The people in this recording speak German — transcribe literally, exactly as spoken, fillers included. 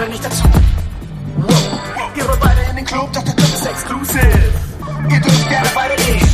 gehören nicht dazu. Wow. Ihr wollt beide in den Club, doch der Club ist exclusive. Ihr dürft gerne beide nicht.